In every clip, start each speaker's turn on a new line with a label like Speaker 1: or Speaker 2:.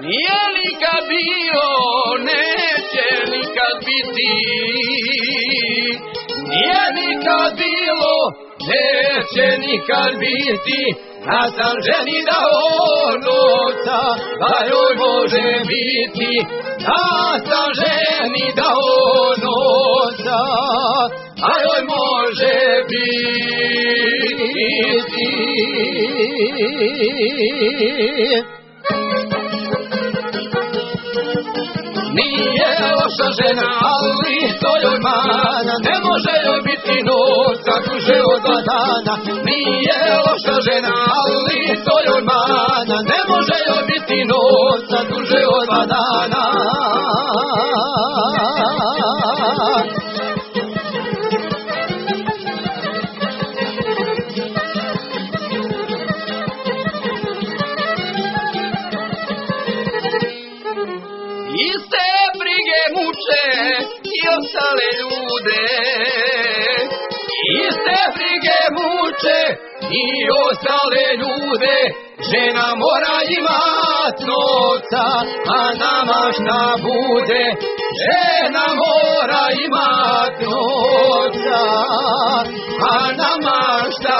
Speaker 1: nije nikad bio, neće nikad biti. Nije nikad bilo, neće nikad biti. Ja sam ženi dao novca, da joj može biti. Ja sam ženi dao novca, da joj može biti. Nije loša žena, ali to joj mana, ne može joj biti novca duže od 2 dana. Nije loša žena, ali to joj mana, ne može joj biti novca duže od 2 dana. Iste brige muče i ostale ljude, iste brige muče i ostale ljude. Žena mora imat novca, a nama šta bude? Žena mora imat novca, a nama šta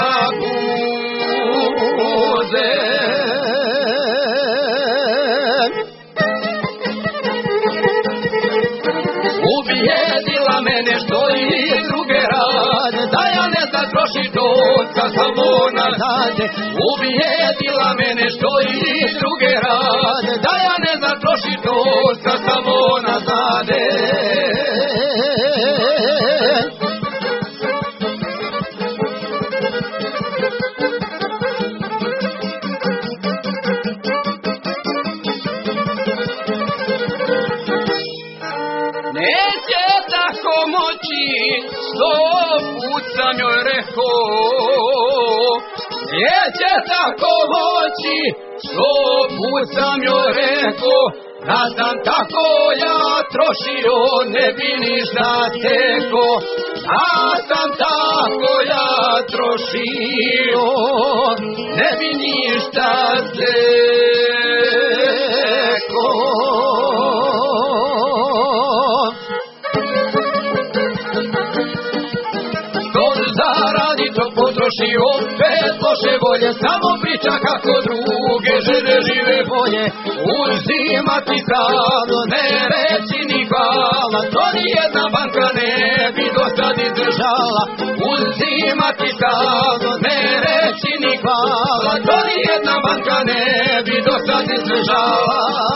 Speaker 1: bude? Ubijedila mene što i druge rade, da ja ne zatrošim novca samo nazade. Ubijedila mene što i druge rade, da ja ne zatrošim novca samo nazade. Neće tako moći, 100 put sam joj rekao. Neće tako moći, 100 put sam joj rekao. Da sam tako ja trošio, ne bi ništa teko. Da sam tako ja trošio, ne bi ništa teko. Potroši opet loše volje, samo priča kako druge žene žive bolje. Uzimati stalno, ne reći ni hvala, to nijedna banka ne bi do sad izdržala. Uzimati stalno, ne reći ni hvala, to nijedna banka ne bi do sad izdržala.